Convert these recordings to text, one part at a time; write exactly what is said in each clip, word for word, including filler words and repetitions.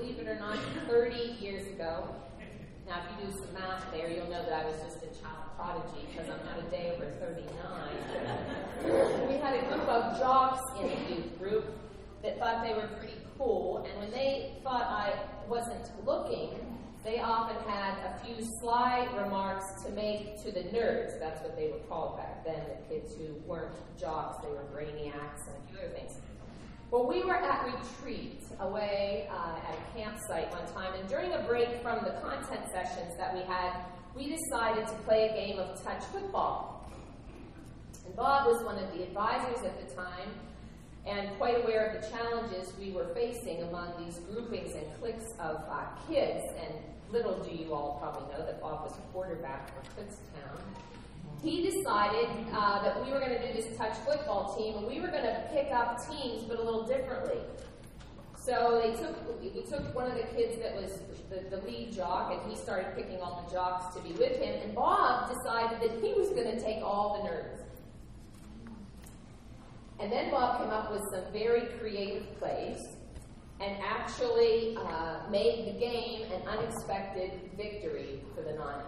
believe it or not, thirty years ago. Now, if you do some math there, you'll know that I was just a child prodigy because I'm not a day over thirty-nine. We had a group of jocks in the youth group that thought they were pretty cool, and when they thought I wasn't looking, they often had a few sly remarks to make to the nerds. That's what they were called back then, the kids who weren't jocks, they were brainiacs and a few other things. Well, we were at retreat away uh, at a campsite one time, and during a break from the content sessions that we had, we decided to play a game of touch football. And Bob was one of the advisors at the time, and quite aware of the challenges we were facing among these groupings and cliques of uh, kids. And little do you all probably know that Bob was quarterback for Kutztown. He decided uh, that we were going to do this touch football team, and we were going to pick up teams, but a little differently. So they took we took one of the kids that was the, the lead jock, and he started picking all the jocks to be with him. And Bob decided that he was going to take all the nerds. And then Bob came up with some very creative plays and actually uh, made the game an unexpected victory for the non-athletes.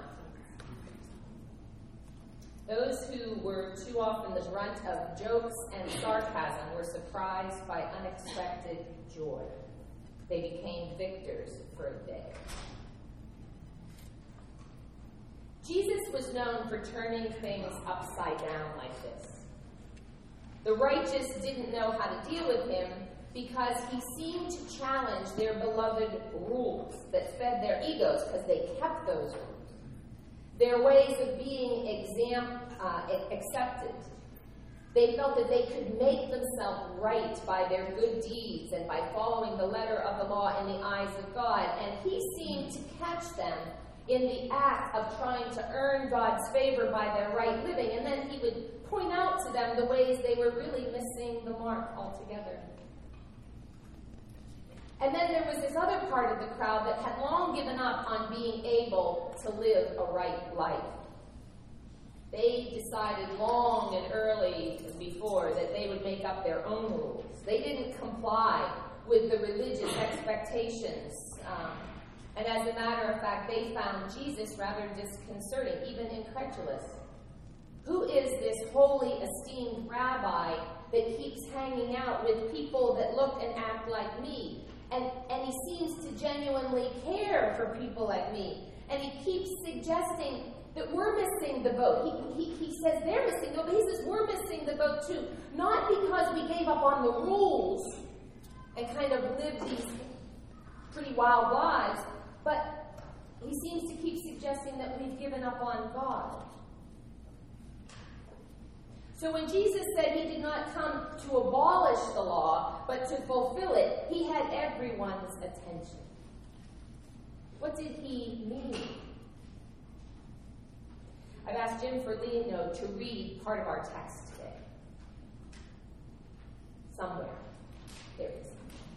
Those who were too often the brunt of jokes and sarcasm were surprised by unexpected joy. They became victors for a day. Jesus was known for turning things upside down like this. The righteous didn't know how to deal with him because he seemed to challenge their beloved rules that fed their egos because they kept those rules. Their ways of being exam, uh, accepted. They felt that they could make themselves right by their good deeds and by following the letter of the law in the eyes of God. And he seemed to catch them in the act of trying to earn God's favor by their right living. And then he would point out to them the ways they were really missing the mark altogether. And then there was this other part of the crowd that had long given up on being able to live a right life. They decided long and early before that they would make up their own rules. They didn't comply with the religious expectations. Um, and as a matter of fact, they found Jesus rather disconcerting, even incredulous. Who is this holy, esteemed rabbi that keeps hanging out with people that look and act like me? And, and he seems to genuinely care for people like me. And he keeps suggesting that we're missing the boat. He, he, he says they're missing the boat, but he says we're missing the boat too. Not because we gave up on the rules and kind of lived these pretty wild lives, but he seems to keep suggesting that we've given up on God. So when Jesus said he did not come to abolish the law, but to fulfill it, he had everyone's attention. What did he mean? I've asked Jim Ferlino to read part of our text today. Somewhere. There it is.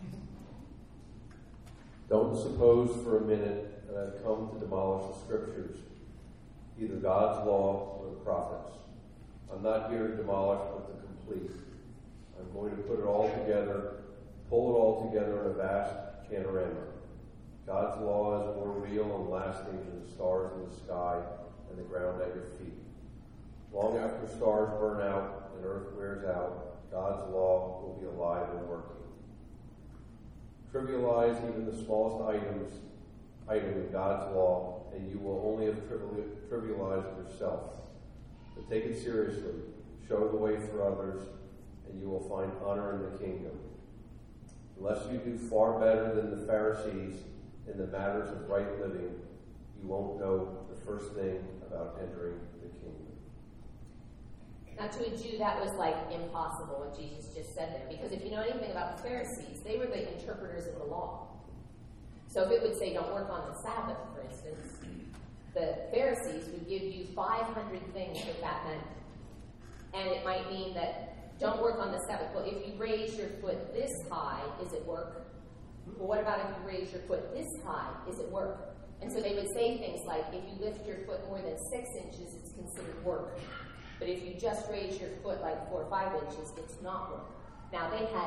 Don't suppose for a minute that I've come to demolish the scriptures, either God's law or the prophets. I'm not here to demolish, but to complete. I'm going to put it all together, pull it all together in a vast panorama. God's law is more real and lasting than the stars in the sky and the ground at your feet. Long after stars burn out and earth wears out, God's law will be alive and working. Trivialize even the smallest items, item in God's law, and you will only have trivialized yourself. But take it seriously, show the way for others, and you will find honor in the kingdom. Unless you do far better than the Pharisees in the matters of right living, you won't know the first thing about entering the kingdom. Now, to a Jew, that was like impossible what Jesus just said there, because if you know anything about the Pharisees, they were the interpreters of the law. So if it would say don't work on the Sabbath, for instance, the Pharisees would give you five hundred things that that meant. And it might mean that don't work on the Sabbath. Well, if you raise your foot this high, is it work? Well, what about if you raise your foot this high? Is it work? And so they would say things like, if you lift your foot more than six inches, it's considered work. But if you just raise your foot like four or five inches, it's not work. Now, they had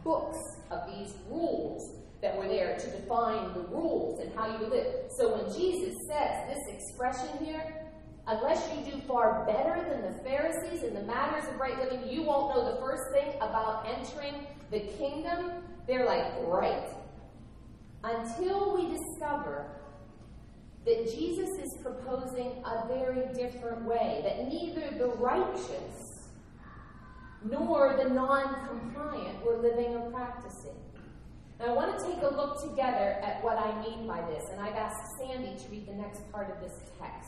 books of these rules that were there to define the rules and how you would live. So when Jesus says this expression here, unless you do far better than the Pharisees in the matters of right living, you won't know the first thing about entering the kingdom. They're like, right. Until we discover that Jesus is proposing a very different way, that neither the righteous nor the non-compliant were living or practicing. Now, I want to take a look together at what I mean by this, and I've asked Sandy to read the next part of this text.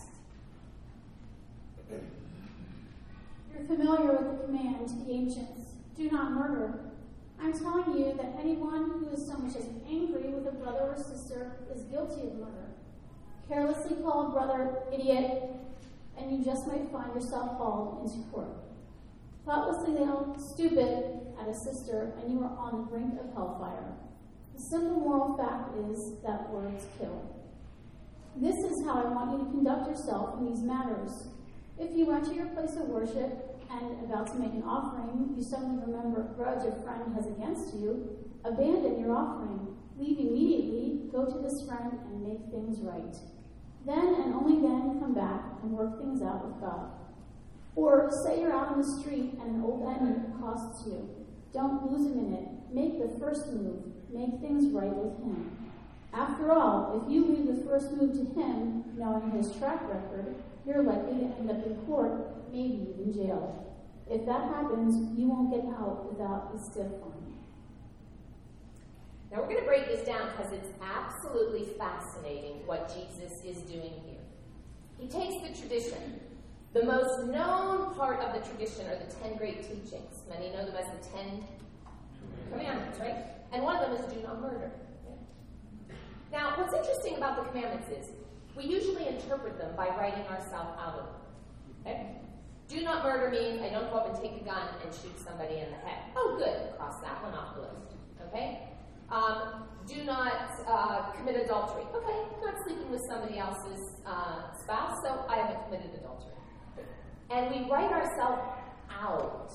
You're familiar with the command to the ancients, do not murder. I'm telling you that anyone who is so much as angry with a brother or sister is guilty of murder. Carelessly call a brother idiot, and you just might find yourself hauled into court. Thoughtlessly yell stupid at a sister, and you are on the brink of hellfire. The simple moral fact is that words kill. This is how I want you to conduct yourself in these matters. If you enter your place of worship and about to make an offering, you suddenly remember a grudge a friend has against you, abandon your offering. Leave immediately, go to this friend and make things right. Then and only then come back and work things out with God. Or say you're out on the street and an old enemy accosts you. Don't lose a minute. Make the first move. Make things right with him. After all, if you leave the first move to him, knowing his track record, you're likely to end up in court, maybe even jail. If that happens, you won't get out without a stiff fine. Now we're going to break this down because it's absolutely fascinating what Jesus is doing here. He takes the tradition. The most known part of the tradition are the ten great teachings. Many know them as the Ten Commandments, right? And one of them is do not murder. Now, what's interesting about the commandments is we usually interpret them by writing ourselves out of them. Okay? Do not murder means I don't go up and take a gun and shoot somebody in the head. Oh, good. Cross that one off the list. Okay? Um, do not uh, commit adultery. Okay, I'm not sleeping with somebody else's uh, spouse, so I haven't committed adultery. And we write ourselves out.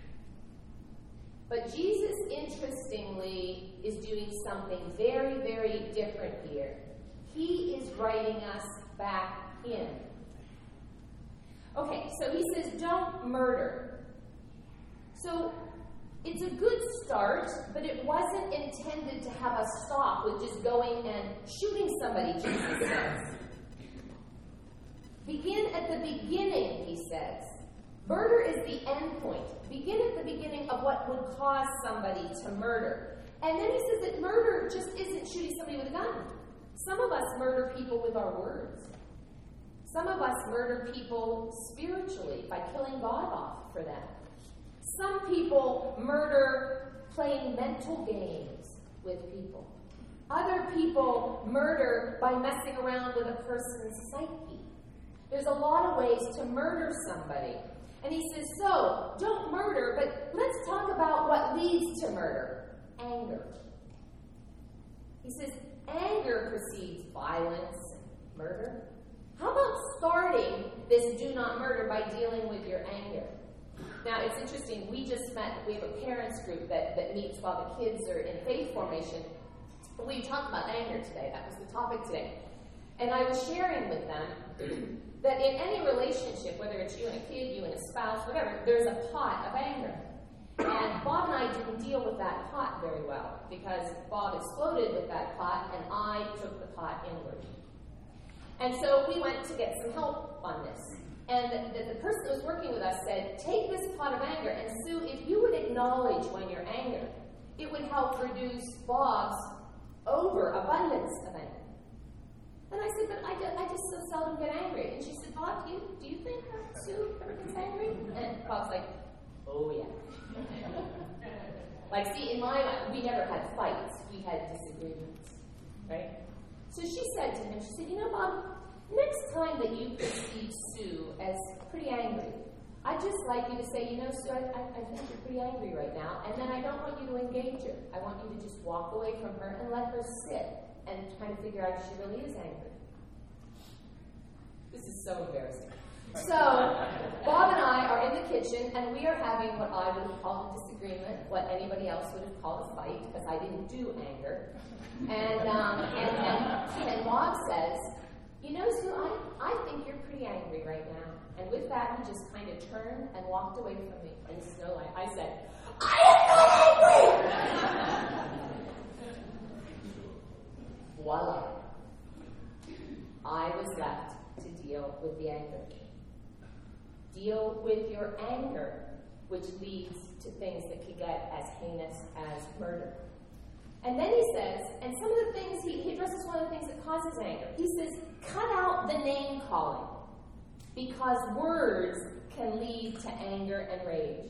But Jesus, interestingly, is doing something very, very different here. He is writing us back in. Okay, so he says, don't murder. So it's a good start, but it wasn't intended to have us stop with just going and shooting somebody, Jesus says. Begin at the beginning, he says. Murder is the end point. Begin at the beginning of what would cause somebody to murder. And then he says that murder just isn't shooting somebody with a gun. Some of us murder people with our words. Some of us murder people spiritually by killing God off for them. Some people murder playing mental games with people. Other people murder by messing around with a person's psyche. There's a lot of ways to murder somebody. And he says, so, don't murder, but let's talk about what leads to murder. Anger. He says, anger precedes violence and murder. How about starting this do not murder by dealing with your anger? Now, it's interesting. We just met, we have a parents group that, that meets while the kids are in faith formation. We talked about anger today. That was the topic today. And I was sharing with them that in any relationship, whether it's you and a kid, you and a spouse, whatever, there's a pot of anger. And Bob and I didn't deal with that pot very well because Bob exploded with that pot and I took the pot inward. And so we went to get some help on this. And the, the, the person who was working with us said, take this pot of anger, and Sue, if you would acknowledge when you're angry, it would help reduce Bob's overabundance of anger. And I said, but I, just, I just so seldom get angry. And she said, Bob, do you, do you think that Sue ever gets angry? And Bob's like, oh, yeah. Like, see, in my mind, we never had fights. We had disagreements, right? So she said to him, she said, you know, Bob, next time that you perceive Sue as pretty angry, I'd just like you to say, you know, Sue, I, I, I think you're pretty angry right now, and then I don't want you to engage her. I want you to just walk away from her and let her sit and try to figure out if she really is angry. This is so embarrassing. So, Bob and I are in the kitchen, and we are having what I would have called a disagreement, what anybody else would have called a fight, because I didn't do anger. And, um, and, and, and Bob says, you know, Sue, I, I think you're pretty angry right now. And with that, he just kind of turned and walked away from me in the snow light. I said, I am not angry! Voila. I was left to deal with the anger. Deal with your anger, which leads to things that could get as heinous as murder. And then he says, and some of the things, he, he addresses one of the things that causes anger. He says, cut out the name calling, because words can lead to anger and rage.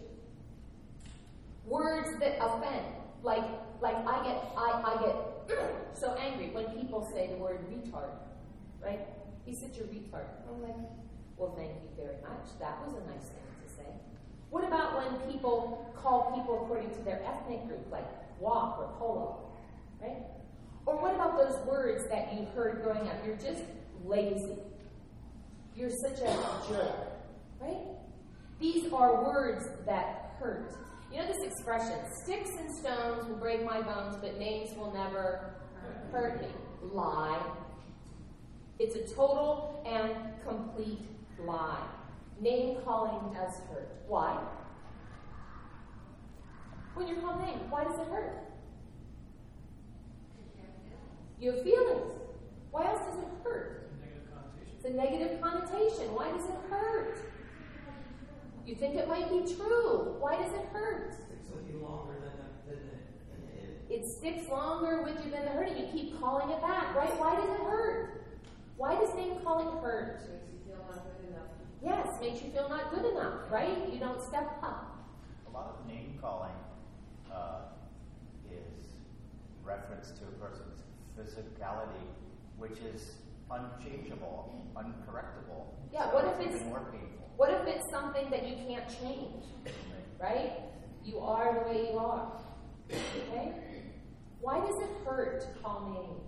Words that offend, like like I get I, I get so angry when people say the word retard, right? He's such a retard. I'm like, well, thank you very much. That was a nice thing to say. What about when people call people according to their ethnic group, like walk or polo, right? Or what about those words that you heard growing up? You're just lazy. You're such a jerk, right? These are words that hurt. You know this expression, sticks and stones will break my bones, but names will never hurt me. Lie. It's a total and complete lie. Name calling does hurt. Why? When you're called names, why does it hurt? You have feelings. Why else does it hurt? It's a negative connotation. Why does it hurt? You think it might be true. Why does it hurt? It's looking longer than the, than the, than the It sticks longer with you than the hurting. You keep calling it back, right? Why does it hurt? Why does name calling hurt? Makes you feel not good enough. Yes, makes you feel not good enough, right? You don't step up. A lot of name calling uh, is reference to a person's physicality, which is unchangeable, uncorrectable. Yeah, so what if it's it's even more painful? what if it's something that you can't change? Right? You are the way you are. Okay? Why does it hurt to call names?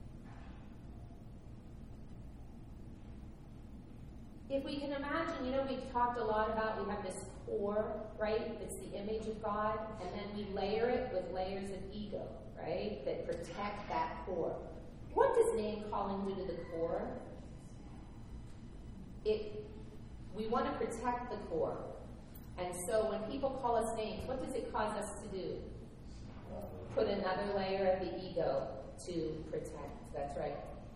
If we can imagine, you know, we've talked a lot about, we have this core, right? It's the image of God, and then we layer it with layers of ego, right? That protect that core. What does name calling do to the core? It, we want to protect the core. And so when people call us names, what does it cause us to do? Put another layer of the ego to protect. That's right.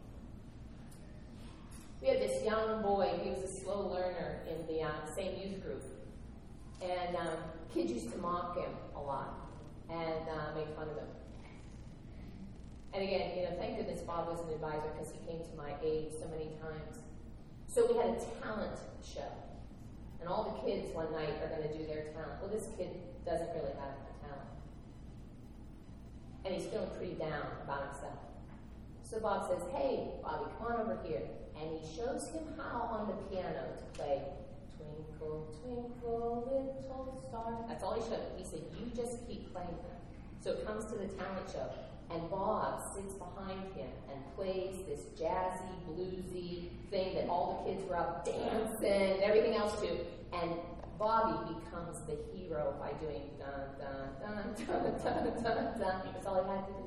We had this young boy, he was a slow learner in the uh, same youth group. And um, kids used to mock him a lot and uh, make fun of him. And again, you know, thank goodness Bob was an advisor because he came to my aid so many times. So we had a talent show. And all the kids one night are going to do their talent. Well, this kid doesn't really have a talent. And he's feeling pretty down about himself. So Bob says, hey, Bobby, come on over here. And he shows him how on the piano to play Twinkle, Twinkle, Little Star. That's all he showed him. He said, you just keep playing that. So it comes to the talent show. And Bob sits behind him and plays this jazzy, bluesy thing that all the kids were up dancing and everything else to. And Bobby becomes the hero by doing dun, dun, dun, dun, dun, dun, dun. That's all he had to do.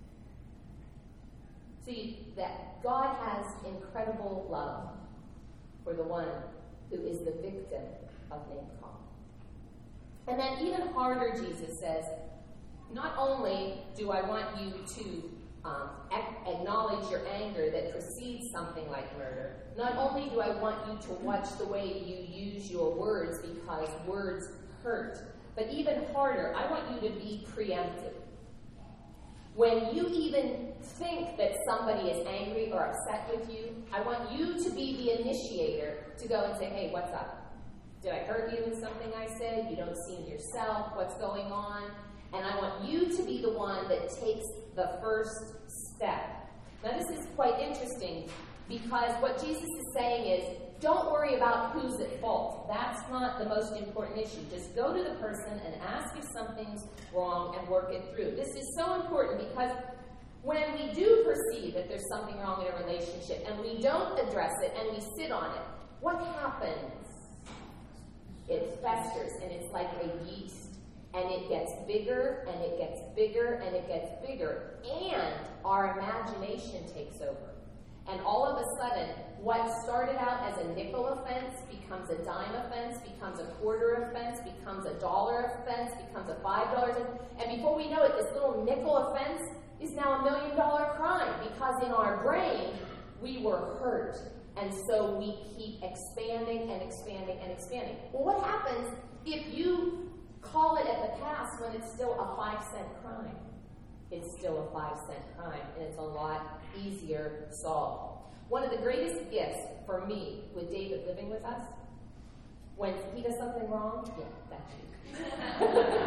See, that God has incredible love for the one who is the victim of name calling. And then even harder, Jesus says, not only do I want you to um, ac- acknowledge your anger that precedes something like murder, not only do I want you to watch the way you use your words because words hurt, but even harder, I want you to be preemptive. When you even think that somebody is angry or upset with you, I want you to be the initiator to go and say, hey, what's up? Did I hurt you in something I said? You don't see yourself. What's going on? And I want you to be the one that takes the first step. Now, this is quite interesting because what Jesus is saying is, don't worry about who's at fault. That's not the most important issue. Just go to the person and ask if something's wrong and work it through. This is so important because when we do perceive that there's something wrong in a relationship and we don't address it and we sit on it, what happens? It festers, and it's like a yeast. And it gets bigger, and it gets bigger, and it gets bigger. And our imagination takes over. And all of a sudden, what started out as a nickel offense becomes a dime offense, becomes a quarter offense, becomes a dollar offense, becomes a five dollar offense. And before we know it, this little nickel offense is now a million dollar crime, because in our brain, we were hurt. And so we keep expanding and expanding and expanding. Well, what happens if you call it at the past when it's still a five cent crime? It's still a five cent crime, and it's a lot easier to solve. One of the greatest gifts for me with David living with us, when he does something wrong, yeah, that's you.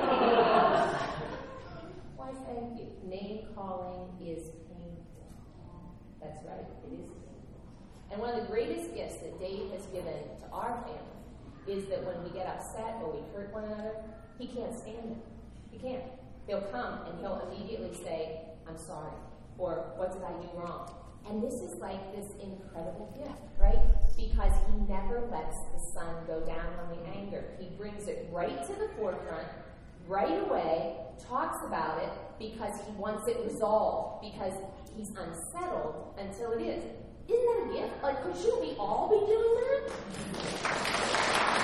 Why, thank you. Name calling is painful. That's right, it is painful. And one of the greatest gifts that Dave has given to our family is that when we get upset or we hurt one another, he can't stand it. He can't. He'll come and he'll immediately say, I'm sorry, or what did I do wrong? And this is like this incredible gift, right? Because he never lets the sun go down on the anger. He brings it right to the forefront, right away, talks about it, because he wants it resolved, because he's unsettled until it is. Isn't that a gift? Like, could you we all be doing that?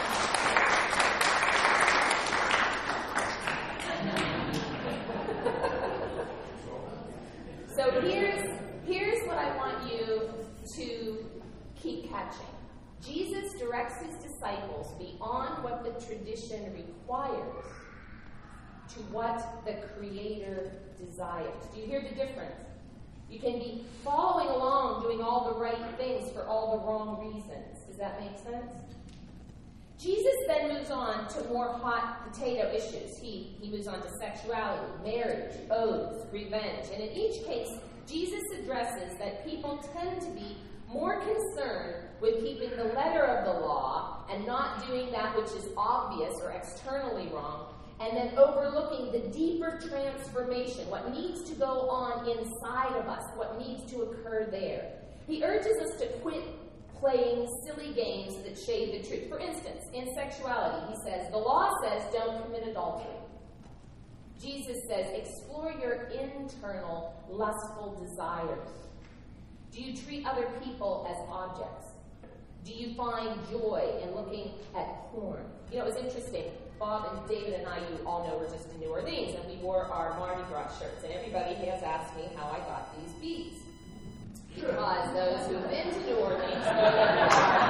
So here's, here's what I want you to keep catching. Jesus directs his disciples beyond what the tradition requires to what the Creator desires. Do you hear the difference? You can be following along, doing all the right things for all the wrong reasons. Does that make sense? Jesus then moves on to more hot potato issues. He, he moves on to sexuality, marriage, oaths, revenge. And in each case, Jesus addresses that people tend to be more concerned with keeping the letter of the law and not doing that which is obvious or externally wrong, and then overlooking the deeper transformation, what needs to go on inside of us, what needs to occur there. He urges us to quit playing silly games that shade the truth. For instance, in sexuality, he says, the law says don't commit adultery. Jesus says, explore your internal lustful desires. Do you treat other people as objects? Do you find joy in looking at porn? You know, it was interesting. Bob and David and I, you all know, we're just in New Orleans, and we wore our Mardi Gras shirts, and everybody has asked me how I got these beads. Because those who've been to New Orleans know that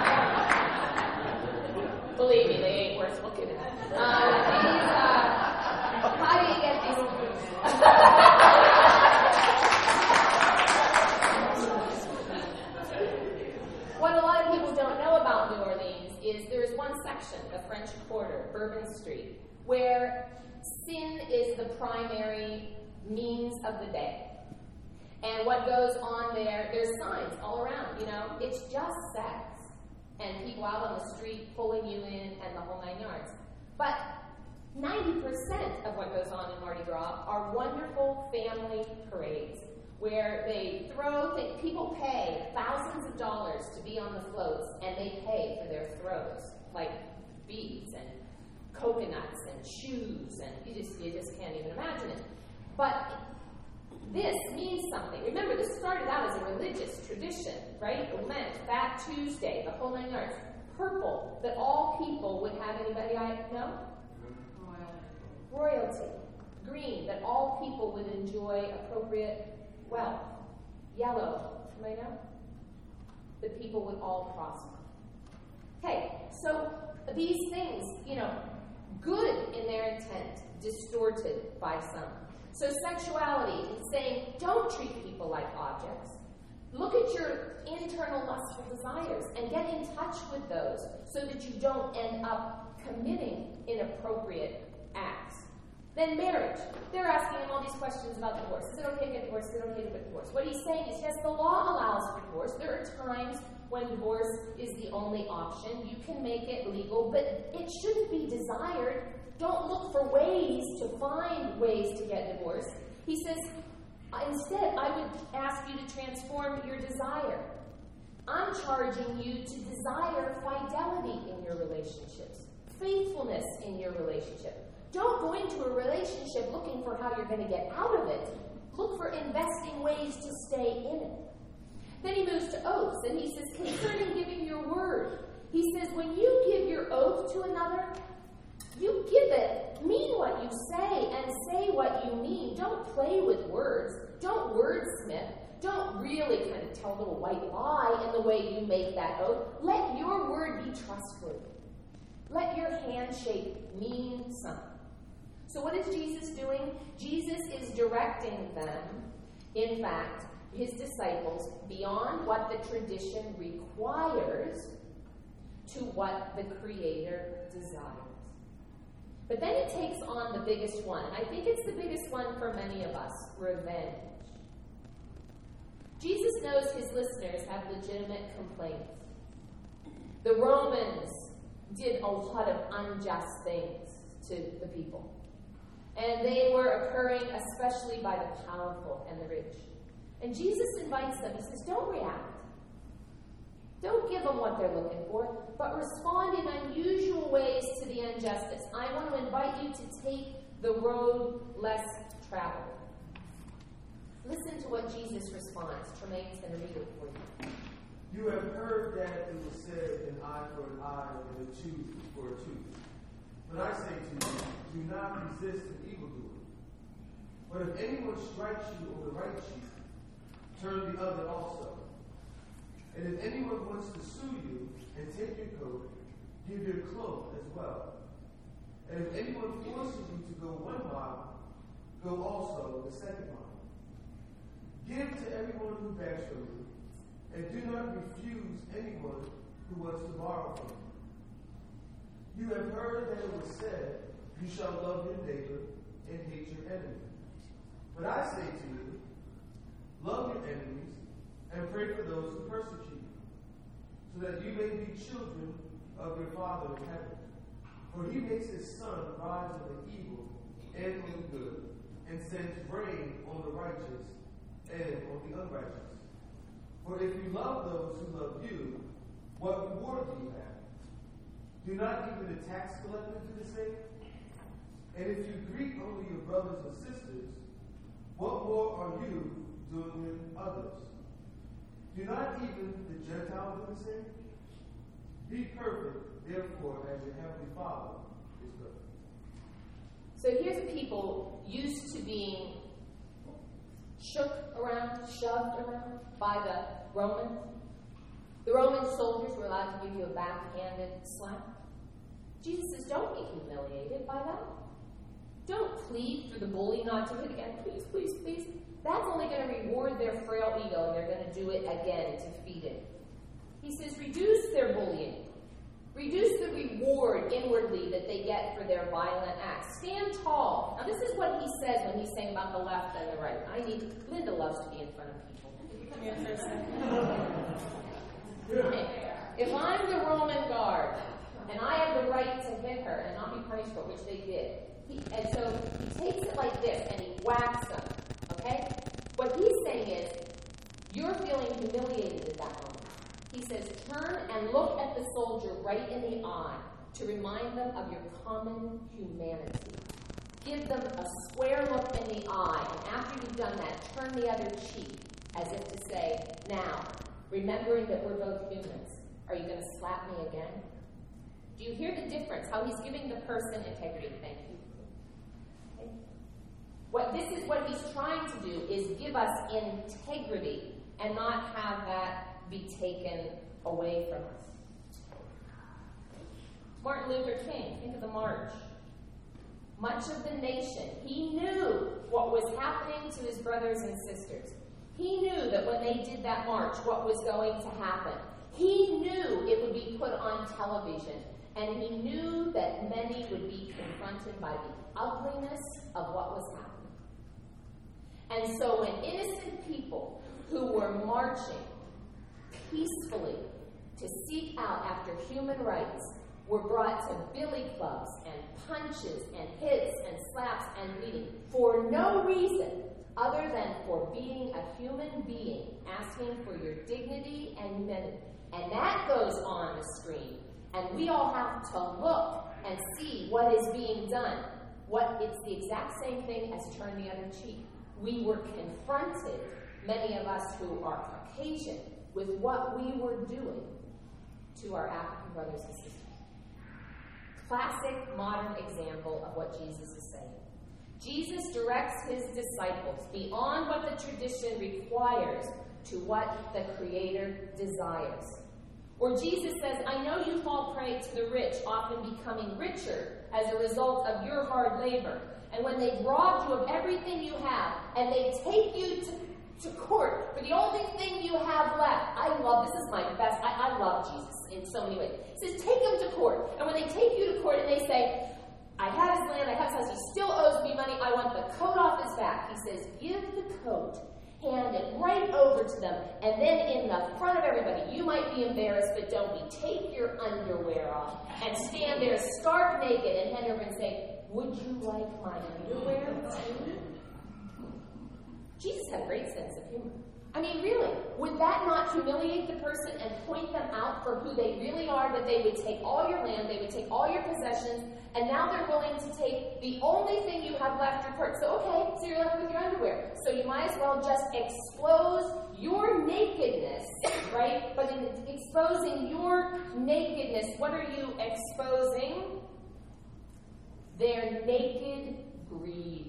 believe me, they ain't worth looking at. Um, these, uh, how do you get these? What a lot of people don't know about New Orleans is there's one section, the French Quarter, Bourbon Street, where sin is the primary means of the day. And what goes on there, there's signs all around, you know, it's just sex. And people out on the street pulling you in and the whole nine yards. But ninety percent of what goes on in Mardi Gras are wonderful family parades where they throw things. People pay thousands of dollars to be on the floats, and they pay for their throws, like beads and coconuts and shoes, and you just, you just can't even imagine it. But this means something. Remember, this started out as a religious tradition, right? Lent, Fat Tuesday, the whole nine yards. Purple, that all people would have. Anybody I know? Royalty. Royalty. Green, that all people would enjoy appropriate wealth. Yellow, anybody know? That people would all prosper. Okay, so these things, you know, good in their intent, distorted by some. So sexuality is saying, don't treat people like objects. Look at your internal lustful desires and get in touch with those so that you don't end up committing inappropriate acts. Then marriage. They're asking him all these questions about divorce. Is it okay to get divorced? Is it okay to get divorced? What he's saying is, yes, the law allows for divorce. There are times when divorce is the only option. You can make it legal, but it shouldn't be desired. Don't look for ways to find ways to get divorced. He says, instead, I would ask you to transform your desire. I'm charging you to desire fidelity in your relationships, faithfulness in your relationship. Don't go into a relationship looking for how you're going to get out of it. Look for investing ways to stay in it. Then he moves to oaths, and he says, concerning giving your word, he says, when you give your oath to another, you give it, mean what you say, and say what you mean. Don't play with words. Don't wordsmith. Don't really kind of tell a little white lie in the way you make that oath. Let your word be trustworthy. Let your handshake mean something. So what is Jesus doing? Jesus is directing them, in fact, his disciples, beyond what the tradition requires to what the Creator desires. But then it takes on the biggest one, and I think it's the biggest one for many of us, revenge. Jesus knows his listeners have legitimate complaints. The Romans did a lot of unjust things to the people. And they were occurring especially by the powerful and the rich. And Jesus invites them. He says, don't react. Don't give them what they're looking for, but respond in unusual ways to the injustice. I want to invite you to take the road less traveled. Listen to what Jesus responds. Tremaine's going to read it for you. You have heard that it was said, an eye for an eye and a tooth for a tooth. But I say to you, do not resist an evildoer. But if anyone strikes you on the right cheek, turn the other also. And if anyone wants to sue you and take your coat, give your cloak as well. And if anyone forces you to go one mile, go also the second mile. Give to everyone who begs from you, and do not refuse anyone who wants to borrow from you. You have heard that it was said, you shall love your neighbor and hate your enemy. But I say to you, love your enemies and pray for those who persecute you, so that you may be children of your Father in heaven. For he makes his sun rise on the evil and on the good, and sends rain on the righteous and on the unrighteous. For if you love those who love you, what reward do you have? Do not even the tax collectors do the same? And if you greet only your brothers and sisters, what more are you doing than others? Do not even the Gentiles do the same? Be perfect, therefore, as your heavenly Father is perfect. So here's a people used to being shook around, shoved around by the Romans. The Roman soldiers were allowed to give you a backhanded slap. Jesus says, don't be humiliated by that. Don't plead for the bully not to hit again. Please, please, please. That's only going to reward their frail ego, and they're going to do it again to feed it. He says, reduce their bullying. Reduce the reward inwardly that they get for their violent acts. Stand tall. Now, this is what he says when he's saying about the left and the right. I need, Linda loves to be in front of people. If I'm the Roman guard, and I have the right to hit her and not be punished for it, which they did, he, and so he takes it like this, and he whacks them. Okay? What he's saying is, you're feeling humiliated at that moment. He says, turn and look at the soldier right in the eye to remind them of your common humanity. Give them a square look in the eye, and after you've done that, turn the other cheek, as if to say, now, remembering that we're both humans, are you going to slap me again? Do you hear the difference? How he's giving the person integrity. Thank you. Okay. What this is what he's trying to do is give us integrity and not have that be taken away from us. Martin Luther King, think of the march. Much of the nation, he knew what was happening to his brothers and sisters. He knew that when they did that march, what was going to happen. He knew it would be put on television, and he knew that many would be confronted by the ugliness of what was happening. And so when innocent people who were marching peacefully to seek out after human rights were brought to billy clubs and punches and hits and slaps and beating for no reason other than for being a human being, asking for your dignity and humanity. And that goes on the screen. And we all have to look and see what is being done. What it's the exact same thing as turn the other cheek. We were confronted, many of us who are Caucasian, with what we were doing to our African brothers and sisters. Classic modern example of what Jesus is saying. Jesus directs his disciples beyond what the tradition requires to what the Creator desires. Or Jesus says, I know you fall prey to the rich, often becoming richer as a result of your hard labor. And when they've robbed you of everything you have, and they take you to, to court for the only thing you have left. I love, this is my best, I, I love Jesus in so many ways. He says, take him to court. And when they take you to court and they say, I have his land, I have his house, he still owes me money, I want the coat off his back. He says, give the coat, hand it right over to them, and then in the front of everybody, you might be embarrassed, but don't be, take your underwear off and stand there stark naked and hand over and say, would you like my underwear too? Jesus had a great sense of humor. I mean, really, would that not humiliate the person and point them out for who they really are, that they would take all your land, they would take all your possessions, and now they're willing to take the only thing you have left, your purse. So, okay, so you're left with your underwear. So you might as well just expose your nakedness, right? But in exposing your nakedness, what are you exposing? Their naked greed.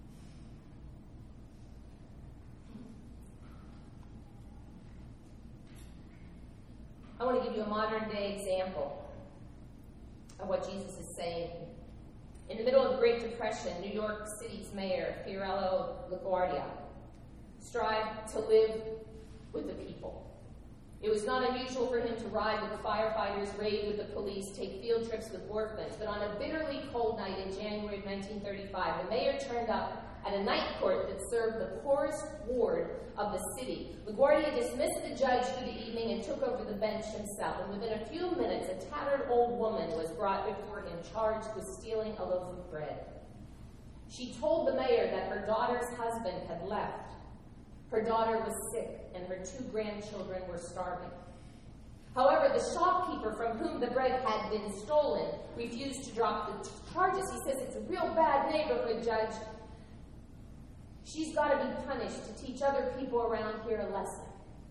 I want to give you a modern day example of what Jesus is saying. In the middle of the Great Depression, New York City's mayor, Fiorello LaGuardia, strived to live with the people. It was not unusual for him to ride with the firefighters, raid with the police, take field trips with orphans. But on a bitterly cold night in January of nineteen thirty-five, the mayor turned up at a night court that served the poorest ward of the city. LaGuardia dismissed the judge for the evening and took over the bench himself. And within a few minutes, a tattered old woman was brought before him, charged with stealing a loaf of bread. She told the mayor that her daughter's husband had left. Her daughter was sick, and her two grandchildren were starving. However, the shopkeeper from whom the bread had been stolen refused to drop the charges. He says, it's a real bad neighborhood, Judge. She's got to be punished to teach other people around here a lesson.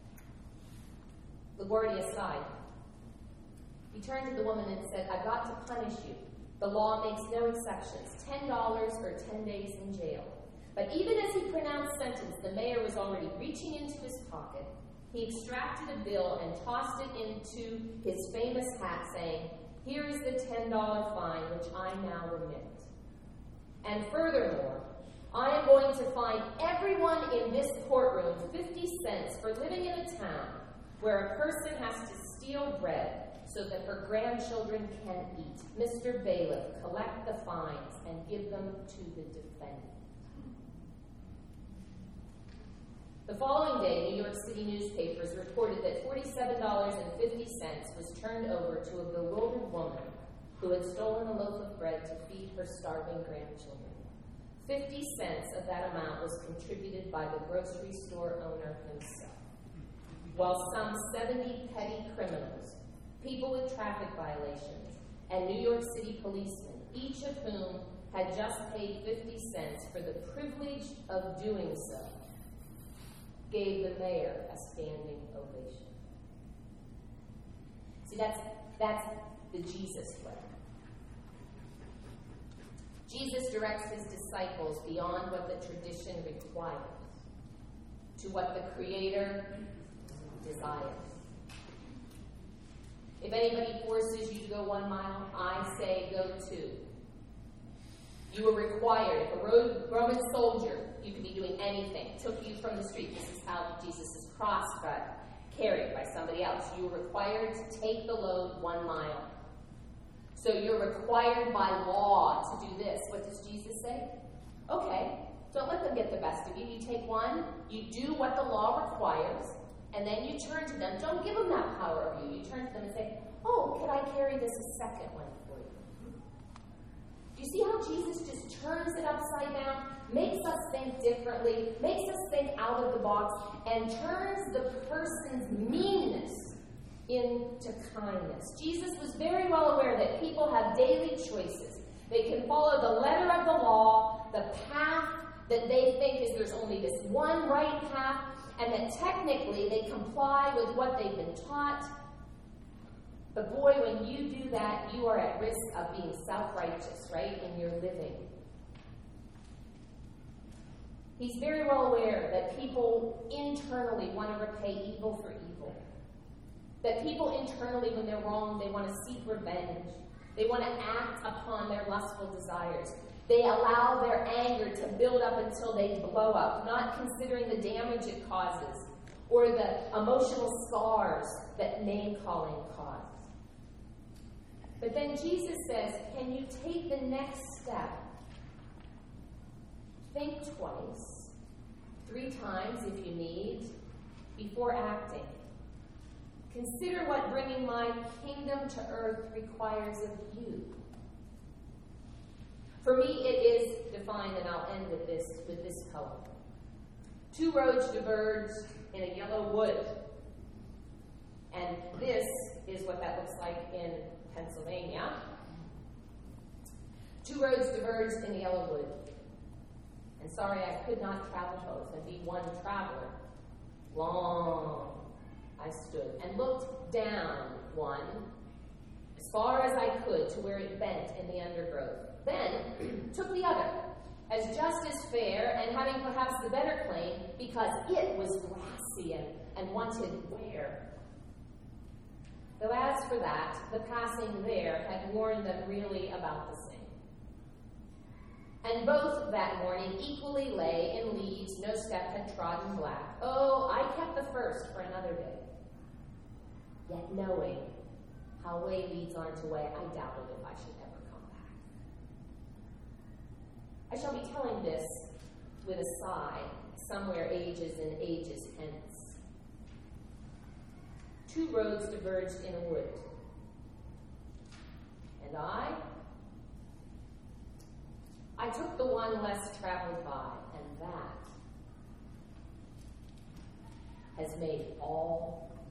LaGuardia sighed. He turned to the woman and said, I've got to punish you. The law makes no exceptions. Ten dollars or ten days in jail. But even as he pronounced sentence, the mayor was already reaching into his pocket. He extracted a bill and tossed it into his famous hat, saying, here is the ten dollar fine which I now remit. And furthermore, I am going to fine everyone in this courtroom fifty cents for living in a town where a person has to steal bread so that her grandchildren can eat. Mister Bailiff, collect the fines and give them to the defendant. The following day, New York City newspapers reported that forty-seven dollars and fifty cents was turned over to a bewildered woman who had stolen a loaf of bread to feed her starving grandchildren. Fifty cents of that amount was contributed by the grocery store owner himself, while some seventy petty criminals, people with traffic violations, and New York City policemen, each of whom had just paid fifty cents for the privilege of doing so, gave the mayor a standing ovation. See, that's, that's the Jesus way. Jesus directs his disciples beyond what the tradition requires to what the Creator desires. If anybody forces you to go one mile, I say go two. You were required. If a Roman soldier, you could be doing anything, took you from the street. This is how Jesus' cross got carried by somebody else. You were required to take the load one mile. So you're required by law to do this. What does Jesus say? Okay, don't let them get the best of you. You take one, you do what the law requires, and then you turn to them. Don't give them that power of you. You turn to them and say, oh, could I carry this a second one for you? Do you see how Jesus just turns it upside down, makes us think differently, makes us think out of the box, and turns the person's meanness into kindness? Jesus was very well aware that people have daily choices. They can follow the letter of the law, the path that they think is there's only this one right path, and that technically they comply with what they've been taught. But boy, when you do that, you are at risk of being self-righteous, right, in your living. He's very well aware that people internally want to repay evil for evil. That people internally, when they're wrong, they want to seek revenge. They want to act upon their lustful desires. They allow their anger to build up until they blow up, not considering the damage it causes or the emotional scars that name-calling causes. But then Jesus says, can you take the next step? Think twice, three times if you need, before acting. Consider what bringing my kingdom to earth requires of you. For me, it is defined, and I'll end with this, with this color. Two roads diverge in a yellow wood. And this is what that looks like in Pennsylvania. Two roads diverged in a yellow wood. And sorry, I could not travel both and be one traveler. Long I stood and looked down one as far as I could to where it bent in the undergrowth. Then took the other as just as fair and having perhaps the better claim because it was grassy and, and wanted wear. Though as for that, the passing there had warned them really about the same. And both that morning equally lay in leaves no step had trodden black. Oh, I kept the first for another day. Yet knowing how way leads on to way, I doubted if I should ever come back. I shall be telling this with a sigh, somewhere ages and ages hence. Two roads diverged in a wood. And I, I took the one less traveled by, and that has made all